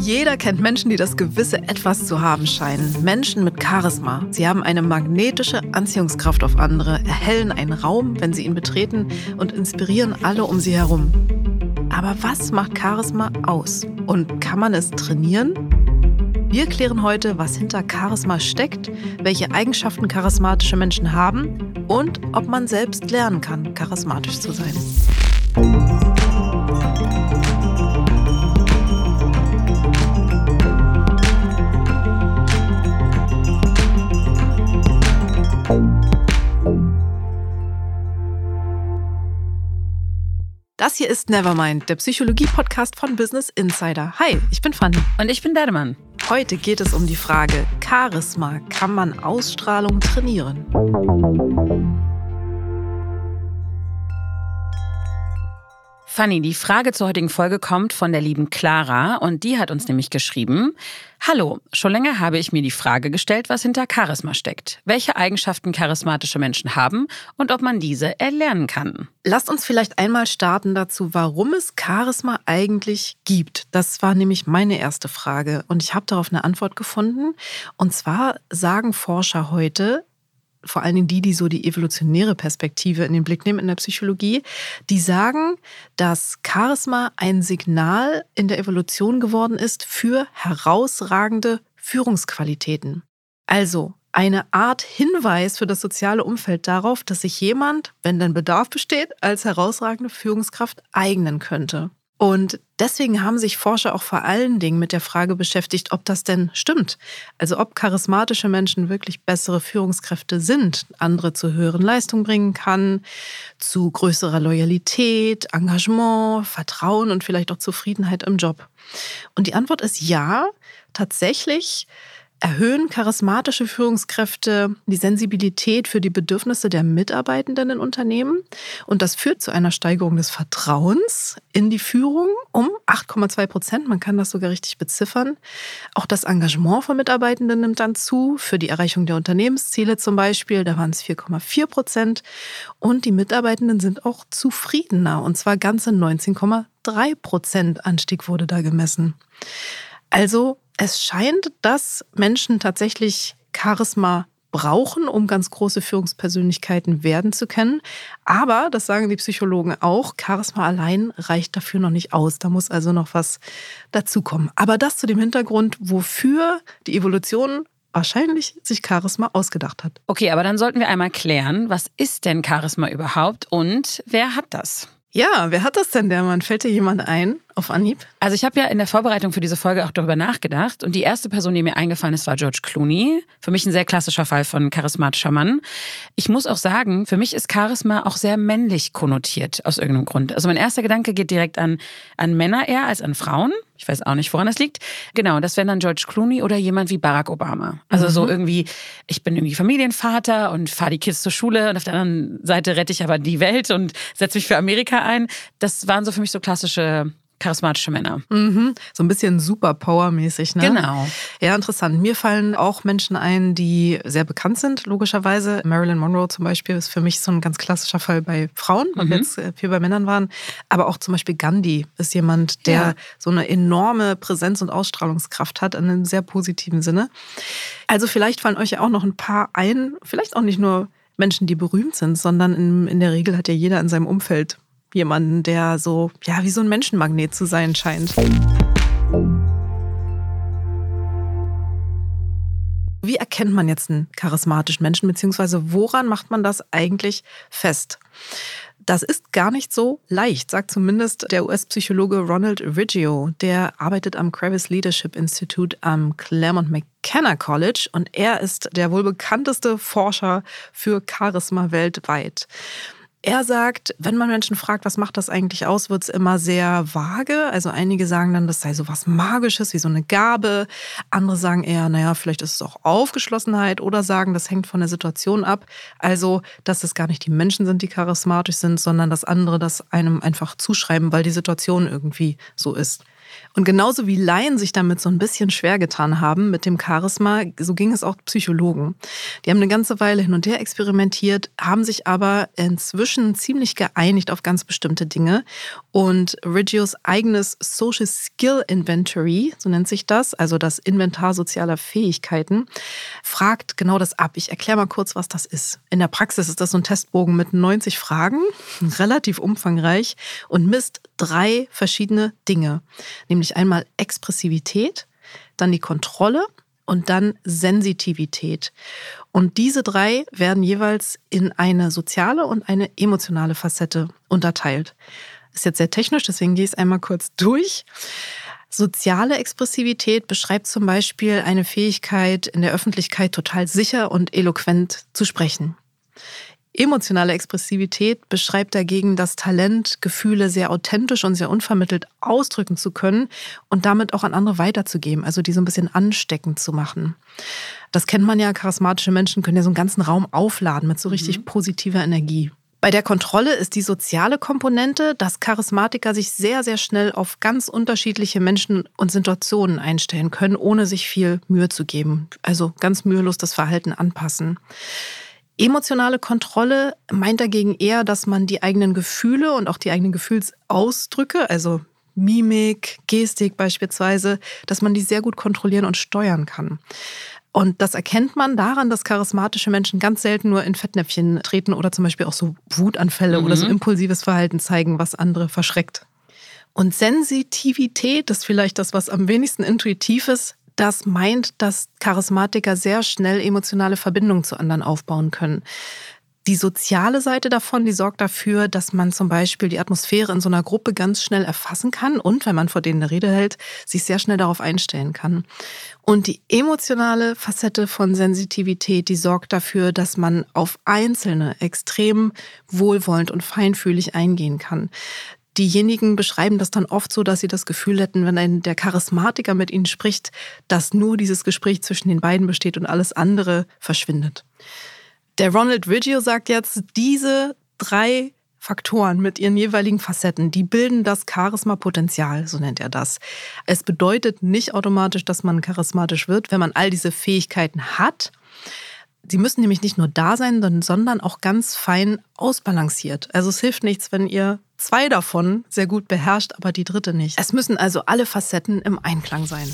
Jeder kennt Menschen, die das gewisse Etwas zu haben scheinen. Menschen mit Charisma. Sie haben eine magnetische Anziehungskraft auf andere, erhellen einen Raum, wenn sie ihn betreten und inspirieren alle um sie herum. Aber was macht Charisma aus? Und kann man es trainieren? Wir klären heute, was hinter Charisma steckt, welche Eigenschaften charismatische Menschen haben und ob man selbst lernen kann, charismatisch zu sein. Das hier ist Nevermind, der Psychologie-Podcast von Business Insider. Hi, ich bin Fanny. Und ich bin Derdemann. Heute geht es um die Frage, Charisma, kann man Ausstrahlung trainieren? Fanny, die Frage zur heutigen Folge kommt von der lieben Clara und die hat uns nämlich geschrieben: Hallo, schon länger habe ich mir die Frage gestellt, was hinter Charisma steckt, welche Eigenschaften charismatische Menschen haben und ob man diese erlernen kann. Lasst uns vielleicht einmal starten dazu, warum es Charisma eigentlich gibt. Das war nämlich meine erste Frage und ich habe darauf eine Antwort gefunden. Und zwar sagen Forscher heute, vor allen Dingen die so die evolutionäre Perspektive in den Blick nehmen in der Psychologie, die sagen, dass Charisma ein Signal in der Evolution geworden ist für herausragende Führungsqualitäten. Also eine Art Hinweis für das soziale Umfeld darauf, dass sich jemand, wenn denn Bedarf besteht, als herausragende Führungskraft eignen könnte. Und deswegen haben sich Forscher auch vor allen Dingen mit der Frage beschäftigt, ob das denn stimmt. Also ob charismatische Menschen wirklich bessere Führungskräfte sind, andere zu höheren Leistungen bringen kann, zu größerer Loyalität, Engagement, Vertrauen und vielleicht auch Zufriedenheit im Job. Und die Antwort ist ja, tatsächlich erhöhen charismatische Führungskräfte die Sensibilität für die Bedürfnisse der Mitarbeitenden in Unternehmen. Und das führt zu einer Steigerung des Vertrauens in die Führung um 8,2%. Man kann das sogar richtig beziffern. Auch das Engagement von Mitarbeitenden nimmt dann zu. Für die Erreichung der Unternehmensziele zum Beispiel, da waren es 4,4%. Und die Mitarbeitenden sind auch zufriedener. Und zwar ganze 19,3% Anstieg wurde da gemessen. Also es scheint, dass Menschen tatsächlich Charisma brauchen, um ganz große Führungspersönlichkeiten werden zu können. Aber, das sagen die Psychologen auch, Charisma allein reicht dafür noch nicht aus. Da muss also noch was dazukommen. Aber das zu dem Hintergrund, wofür die Evolution wahrscheinlich sich Charisma ausgedacht hat. Okay, aber dann sollten wir einmal klären, was ist denn Charisma überhaupt und wer hat das? Ja, wer hat das denn, Derdemann? Fällt dir jemand ein auf Anhieb? Also ich habe ja in der Vorbereitung für diese Folge auch darüber nachgedacht und die erste Person, die mir eingefallen ist, war George Clooney. Für mich ein sehr klassischer Fall von charismatischer Mann. Ich muss auch sagen, für mich ist Charisma auch sehr männlich konnotiert, aus irgendeinem Grund. Also mein erster Gedanke geht direkt an Männer eher als an Frauen. Ich weiß auch nicht, woran das liegt. Genau, das wäre dann George Clooney oder jemand wie Barack Obama. Also so irgendwie, ich bin irgendwie Familienvater und fahre die Kids zur Schule und auf der anderen Seite rette ich aber die Welt und setze mich für Amerika ein. Das waren so für mich so klassische charismatische Männer. So ein bisschen Superpower-mäßig, ne? Genau. Ja, interessant. Mir fallen auch Menschen ein, die sehr bekannt sind, logischerweise. Marilyn Monroe zum Beispiel ist für mich so ein ganz klassischer Fall bei Frauen, weil wir jetzt viel bei Männern waren. Aber auch zum Beispiel Gandhi ist jemand, der so eine enorme Präsenz und Ausstrahlungskraft hat, in einem sehr positiven Sinne. Also vielleicht fallen euch ja auch noch ein paar ein, vielleicht auch nicht nur Menschen, die berühmt sind, sondern in der Regel hat ja jeder in seinem Umfeld jemanden, der so, ja, wie so ein Menschenmagnet zu sein scheint. Wie erkennt man jetzt einen charismatischen Menschen, beziehungsweise woran macht man das eigentlich fest? Das ist gar nicht so leicht, sagt zumindest der US-Psychologe Ronald Riggio. Der arbeitet am Kravis Leadership Institute am Claremont McKenna College und er ist der wohl bekannteste Forscher für Charisma weltweit. Er sagt, wenn man Menschen fragt, was macht das eigentlich aus, wird es immer sehr vage. Also einige sagen dann, das sei so was Magisches, wie so eine Gabe. Andere sagen eher, naja, vielleicht ist es auch Aufgeschlossenheit oder sagen, das hängt von der Situation ab. Also, dass es gar nicht die Menschen sind, die charismatisch sind, sondern dass andere das einem einfach zuschreiben, weil die Situation irgendwie so ist. Und genauso wie Laien sich damit so ein bisschen schwer getan haben mit dem Charisma, so ging es auch Psychologen. Die haben eine ganze Weile hin und her experimentiert, haben sich aber inzwischen ziemlich geeinigt auf ganz bestimmte Dinge. Und Riggios eigenes Social Skill Inventory, so nennt sich das, also das Inventar sozialer Fähigkeiten, fragt genau das ab. Ich erkläre mal kurz, was das ist. In der Praxis ist das so ein Testbogen mit 90 Fragen, relativ umfangreich und misst 3 verschiedene Dinge. Nämlich einmal Expressivität, dann die Kontrolle und dann Sensitivität. Und diese 3 werden jeweils in eine soziale und eine emotionale Facette unterteilt. Ist jetzt sehr technisch, deswegen gehe ich es einmal kurz durch. Soziale Expressivität beschreibt zum Beispiel eine Fähigkeit, in der Öffentlichkeit total sicher und eloquent zu sprechen. Emotionale Expressivität beschreibt dagegen das Talent, Gefühle sehr authentisch und sehr unvermittelt ausdrücken zu können und damit auch an andere weiterzugeben, also die so ein bisschen ansteckend zu machen. Das kennt man ja, charismatische Menschen können ja so einen ganzen Raum aufladen mit so richtig positiver Energie. Bei der Kontrolle ist die soziale Komponente, dass Charismatiker sich sehr, sehr schnell auf ganz unterschiedliche Menschen und Situationen einstellen können, ohne sich viel Mühe zu geben. Also ganz mühelos das Verhalten anpassen. Emotionale Kontrolle meint dagegen eher, dass man die eigenen Gefühle und auch die eigenen Gefühlsausdrücke, also Mimik, Gestik beispielsweise, dass man die sehr gut kontrollieren und steuern kann. Und das erkennt man daran, dass charismatische Menschen ganz selten nur in Fettnäpfchen treten oder zum Beispiel auch so Wutanfälle oder so impulsives Verhalten zeigen, was andere verschreckt. Und Sensitivität ist vielleicht das, was am wenigsten intuitiv ist. Das meint, dass Charismatiker sehr schnell emotionale Verbindungen zu anderen aufbauen können. Die soziale Seite davon, die sorgt dafür, dass man zum Beispiel die Atmosphäre in so einer Gruppe ganz schnell erfassen kann und, wenn man vor denen eine Rede hält, sich sehr schnell darauf einstellen kann. Und die emotionale Facette von Sensitivität, die sorgt dafür, dass man auf Einzelne extrem wohlwollend und feinfühlig eingehen kann. Diejenigen beschreiben das dann oft so, dass sie das Gefühl hätten, wenn der Charismatiker mit ihnen spricht, dass nur dieses Gespräch zwischen den beiden besteht und alles andere verschwindet. Der Ronald Riggio sagt jetzt, diese 3 Faktoren mit ihren jeweiligen Facetten, die bilden das Charisma-Potenzial, so nennt er das. Es bedeutet nicht automatisch, dass man charismatisch wird, wenn man all diese Fähigkeiten hat. Sie müssen nämlich nicht nur da sein, sondern auch ganz fein ausbalanciert. Also es hilft nichts, wenn ihr 2 davon sehr gut beherrscht, aber die 3. nicht. Es müssen also alle Facetten im Einklang sein.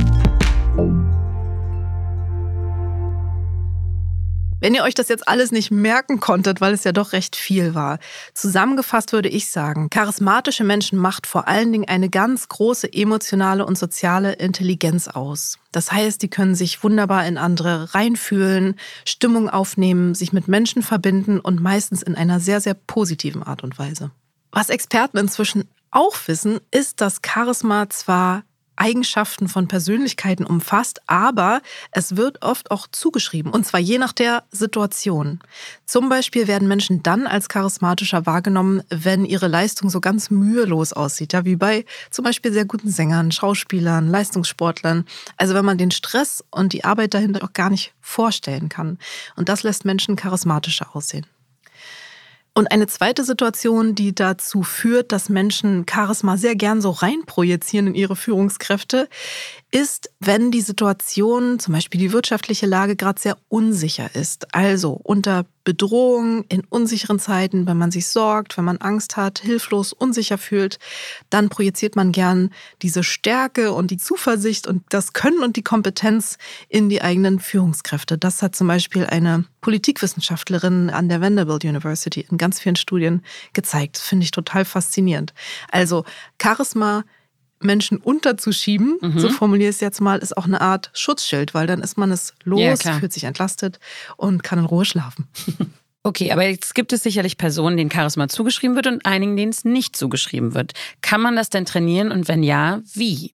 Wenn ihr euch das jetzt alles nicht merken konntet, weil es ja doch recht viel war, zusammengefasst würde ich sagen, charismatische Menschen macht vor allen Dingen eine ganz große emotionale und soziale Intelligenz aus. Das heißt, die können sich wunderbar in andere reinfühlen, Stimmung aufnehmen, sich mit Menschen verbinden und meistens in einer sehr, sehr positiven Art und Weise. Was Experten inzwischen auch wissen, ist, dass Charisma zwar Eigenschaften von Persönlichkeiten umfasst, aber es wird oft auch zugeschrieben, und zwar je nach der Situation. Zum Beispiel werden Menschen dann als charismatischer wahrgenommen, wenn ihre Leistung so ganz mühelos aussieht, ja, wie bei zum Beispiel sehr guten Sängern, Schauspielern, Leistungssportlern. Also wenn man den Stress und die Arbeit dahinter auch gar nicht vorstellen kann. Und das lässt Menschen charismatischer aussehen. Und eine zweite Situation, die dazu führt, dass Menschen Charisma sehr gern so reinprojizieren in ihre Führungskräfte, ist, wenn die Situation, zum Beispiel die wirtschaftliche Lage, gerade sehr unsicher ist. Also unter Bedrohung, in unsicheren Zeiten, wenn man sich sorgt, wenn man Angst hat, hilflos, unsicher fühlt, dann projiziert man gern diese Stärke und die Zuversicht und das Können und die Kompetenz in die eigenen Führungskräfte. Das hat zum Beispiel eine Politikwissenschaftlerin an der Vanderbilt University in ganz vielen Studien gezeigt. Das finde ich total faszinierend. Also Charisma Menschen unterzuschieben, so formuliere ich es jetzt mal, ist auch eine Art Schutzschild, weil dann ist man es los, fühlt sich entlastet und kann in Ruhe schlafen. Okay, aber jetzt gibt es sicherlich Personen, denen Charisma zugeschrieben wird und einigen, denen es nicht zugeschrieben wird. Kann man das denn trainieren und wenn ja, wie?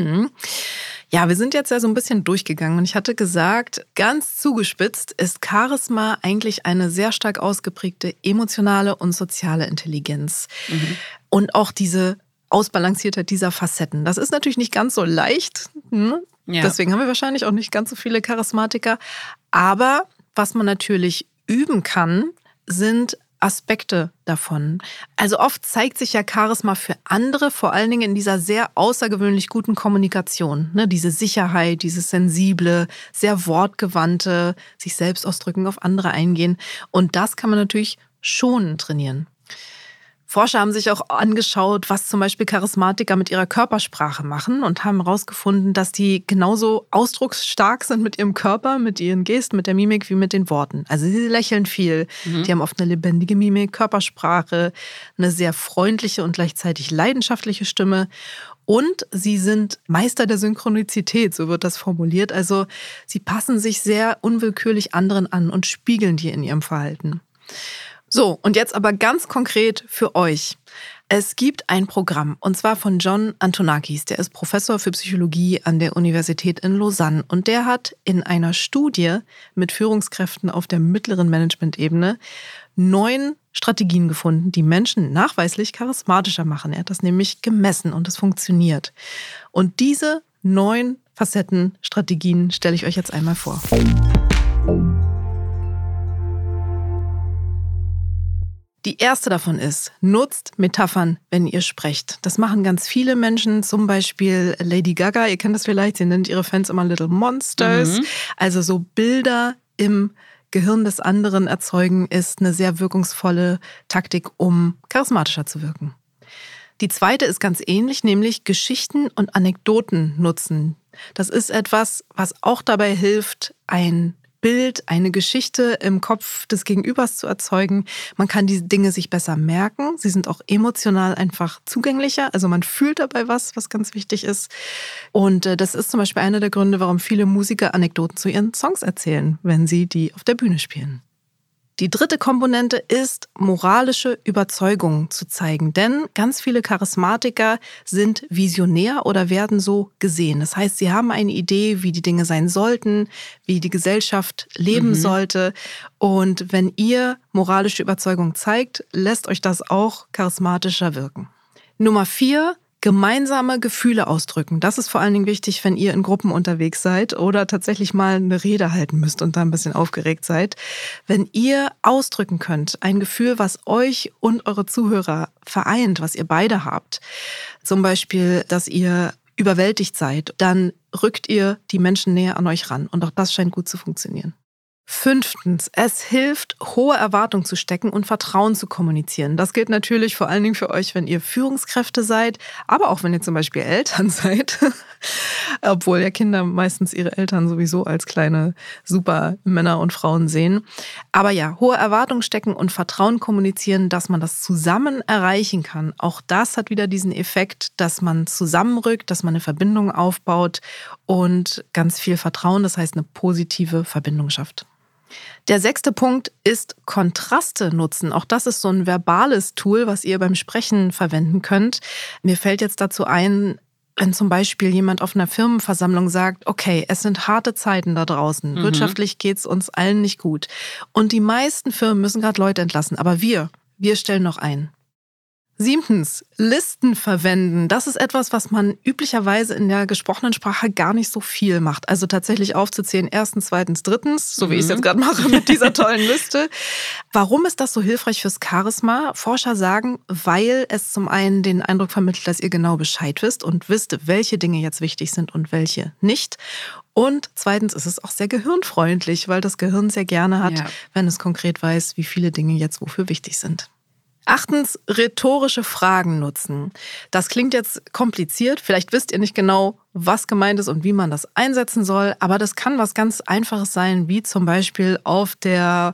Ja, wir sind jetzt ja so ein bisschen durchgegangen und ich hatte gesagt, ganz zugespitzt ist Charisma eigentlich eine sehr stark ausgeprägte emotionale und soziale Intelligenz. Und auch diese Ausbalanciertheit dieser Facetten. Das ist natürlich nicht ganz so leicht. Ja. Deswegen haben wir wahrscheinlich auch nicht ganz so viele Charismatiker. Aber was man natürlich üben kann, sind Aspekte davon. Also oft zeigt sich ja Charisma für andere, vor allen Dingen in dieser sehr außergewöhnlich guten Kommunikation. Ne? Diese Sicherheit, dieses sensible, sehr wortgewandte, sich selbst ausdrücken, auf andere eingehen. Und das kann man natürlich schon trainieren. Forscher haben sich auch angeschaut, was zum Beispiel Charismatiker mit ihrer Körpersprache machen und haben herausgefunden, dass die genauso ausdrucksstark sind mit ihrem Körper, mit ihren Gesten, mit der Mimik wie mit den Worten. Also sie lächeln viel, die haben oft eine lebendige Mimik, Körpersprache, eine sehr freundliche und gleichzeitig leidenschaftliche Stimme. Und sie sind Meister der Synchronizität, so wird das formuliert. Also sie passen sich sehr unwillkürlich anderen an und spiegeln die in ihrem Verhalten. So, und jetzt aber ganz konkret für euch. Es gibt ein Programm, und zwar von John Antonakis. Der ist Professor für Psychologie an der Universität in Lausanne. Und der hat in einer Studie mit Führungskräften auf der mittleren Management-Ebene 9 Strategien gefunden, die Menschen nachweislich charismatischer machen. Er hat das nämlich gemessen und es funktioniert. Und diese 9 Facetten, Strategien stelle ich euch jetzt einmal vor. Die erste davon ist, nutzt Metaphern, wenn ihr sprecht. Das machen ganz viele Menschen, zum Beispiel Lady Gaga, ihr kennt das vielleicht, sie nennt ihre Fans immer Little Monsters. Also so Bilder im Gehirn des anderen erzeugen ist eine sehr wirkungsvolle Taktik, um charismatischer zu wirken. Die zweite ist ganz ähnlich, nämlich Geschichten und Anekdoten nutzen. Das ist etwas, was auch dabei hilft, ein Bild, eine Geschichte im Kopf des Gegenübers zu erzeugen. Man kann die Dinge sich besser merken. Sie sind auch emotional einfach zugänglicher. Also man fühlt dabei was ganz wichtig ist. Und das ist zum Beispiel einer der Gründe, warum viele Musiker Anekdoten zu ihren Songs erzählen, wenn sie die auf der Bühne spielen. Die dritte Komponente ist, moralische Überzeugung zu zeigen. Denn ganz viele Charismatiker sind visionär oder werden so gesehen. Das heißt, sie haben eine Idee, wie die Dinge sein sollten, wie die Gesellschaft leben sollte. Und wenn ihr moralische Überzeugung zeigt, lässt euch das auch charismatischer wirken. Nummer 4. Gemeinsame Gefühle ausdrücken. Das ist vor allen Dingen wichtig, wenn ihr in Gruppen unterwegs seid oder tatsächlich mal eine Rede halten müsst und da ein bisschen aufgeregt seid. Wenn ihr ausdrücken könnt, ein Gefühl, was euch und eure Zuhörer vereint, was ihr beide habt, zum Beispiel, dass ihr überwältigt seid, dann rückt ihr die Menschen näher an euch ran und auch das scheint gut zu funktionieren. 5. Es hilft, hohe Erwartungen zu stecken und Vertrauen zu kommunizieren. Das gilt natürlich vor allen Dingen für euch, wenn ihr Führungskräfte seid, aber auch wenn ihr zum Beispiel Eltern seid. Obwohl ja Kinder meistens ihre Eltern sowieso als kleine Supermänner und Frauen sehen. Aber ja, hohe Erwartungen stecken und Vertrauen kommunizieren, dass man das zusammen erreichen kann. Auch das hat wieder diesen Effekt, dass man zusammenrückt, dass man eine Verbindung aufbaut und ganz viel Vertrauen, das heißt eine positive Verbindung schafft. Der 6. Punkt ist Kontraste nutzen. Auch das ist so ein verbales Tool, was ihr beim Sprechen verwenden könnt. Mir fällt jetzt dazu ein, wenn zum Beispiel jemand auf einer Firmenversammlung sagt, okay, es sind harte Zeiten da draußen, wirtschaftlich geht's uns allen nicht gut. Und die meisten Firmen müssen gerade Leute entlassen, aber wir stellen noch ein. 7. Listen verwenden. Das ist etwas, was man üblicherweise in der gesprochenen Sprache gar nicht so viel macht. Also tatsächlich aufzuzählen, 1., 2., 3., so wie ich es jetzt gerade mache mit dieser tollen Liste. Warum ist das so hilfreich fürs Charisma? Forscher sagen, weil es zum einen den Eindruck vermittelt, dass ihr genau Bescheid wisst und wisst, welche Dinge jetzt wichtig sind und welche nicht. Und 2. ist es auch sehr gehirnfreundlich, weil das Gehirn sehr gerne hat, wenn es konkret weiß, wie viele Dinge jetzt wofür wichtig sind. 8. Rhetorische Fragen nutzen. Das klingt jetzt kompliziert. Vielleicht wisst ihr nicht genau, was gemeint ist und wie man das einsetzen soll. Aber das kann was ganz Einfaches sein, wie zum Beispiel auf der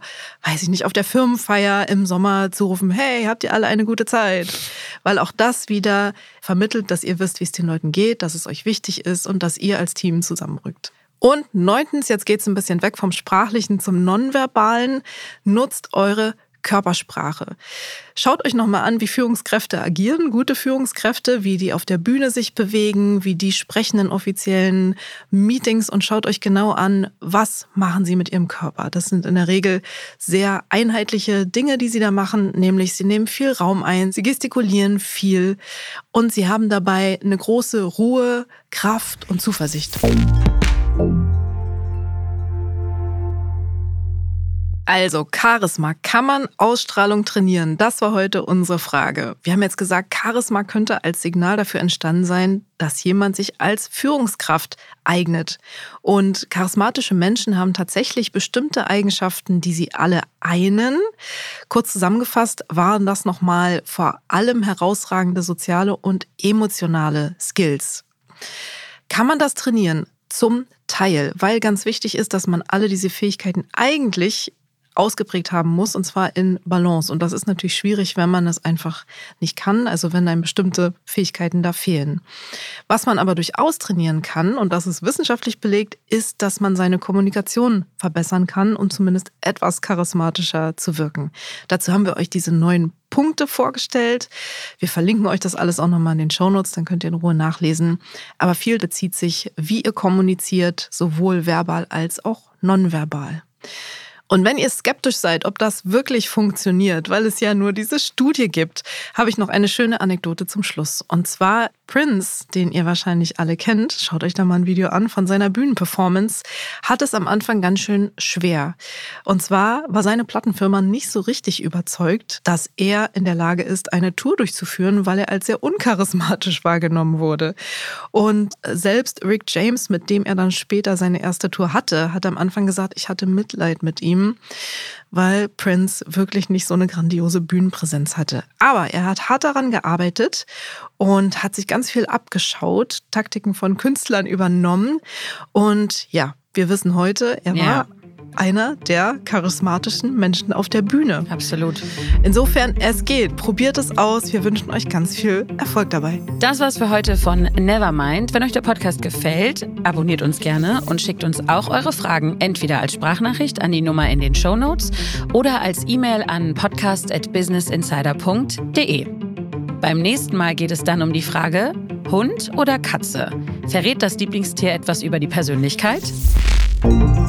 Firmenfeier im Sommer zu rufen, hey, habt ihr alle eine gute Zeit? Weil auch das wieder vermittelt, dass ihr wisst, wie es den Leuten geht, dass es euch wichtig ist und dass ihr als Team zusammenrückt. Und 9. Jetzt geht es ein bisschen weg vom Sprachlichen zum Nonverbalen. Nutzt eure Körpersprache. Schaut euch nochmal an, wie Führungskräfte agieren, gute Führungskräfte, wie die auf der Bühne sich bewegen, wie die sprechen in offiziellen Meetings und schaut euch genau an, was machen sie mit ihrem Körper. Das sind in der Regel sehr einheitliche Dinge, die sie da machen, nämlich sie nehmen viel Raum ein, sie gestikulieren viel und sie haben dabei eine große Ruhe, Kraft und Zuversicht. Also, Charisma. Kann man Ausstrahlung trainieren? Das war heute unsere Frage. Wir haben jetzt gesagt, Charisma könnte als Signal dafür entstanden sein, dass jemand sich als Führungskraft eignet. Und charismatische Menschen haben tatsächlich bestimmte Eigenschaften, die sie alle einen. Kurz zusammengefasst waren das nochmal vor allem herausragende soziale und emotionale Skills. Kann man das trainieren? Zum Teil, weil ganz wichtig ist, dass man alle diese Fähigkeiten eigentlich ausgeprägt haben muss, und zwar in Balance. Und das ist natürlich schwierig, wenn man es einfach nicht kann, also wenn einem bestimmte Fähigkeiten da fehlen. Was man aber durchaus trainieren kann, und das ist wissenschaftlich belegt, ist, dass man seine Kommunikation verbessern kann, um zumindest etwas charismatischer zu wirken. Dazu haben wir euch diese 9 Punkte vorgestellt. Wir verlinken euch das alles auch nochmal in den Shownotes, dann könnt ihr in Ruhe nachlesen. Aber viel bezieht sich, wie ihr kommuniziert, sowohl verbal als auch nonverbal. Und wenn ihr skeptisch seid, ob das wirklich funktioniert, weil es ja nur diese Studie gibt, habe ich noch eine schöne Anekdote zum Schluss. Und zwar Prince, den ihr wahrscheinlich alle kennt, schaut euch da mal ein Video an von seiner Bühnenperformance, hat es am Anfang ganz schön schwer. Und zwar war seine Plattenfirma nicht so richtig überzeugt, dass er in der Lage ist, eine Tour durchzuführen, weil er als sehr uncharismatisch wahrgenommen wurde. Und selbst Rick James, mit dem er dann später seine erste Tour hatte, hat am Anfang gesagt, ich hatte Mitleid mit ihm, weil Prince wirklich nicht so eine grandiose Bühnenpräsenz hatte. Aber er hat hart daran gearbeitet und hat sich ganz viel abgeschaut, Taktiken von Künstlern übernommen. Und ja, wir wissen heute, er war einer der charismatischen Menschen auf der Bühne. Absolut. Insofern, es geht. Probiert es aus. Wir wünschen euch ganz viel Erfolg dabei. Das war's für heute von Nevermind. Wenn euch der Podcast gefällt, abonniert uns gerne und schickt uns auch eure Fragen entweder als Sprachnachricht an die Nummer in den Shownotes oder als E-Mail an podcast@businessinsider.de. Beim nächsten Mal geht es dann um die Frage, Hund oder Katze? Verrät das Lieblingstier etwas über die Persönlichkeit?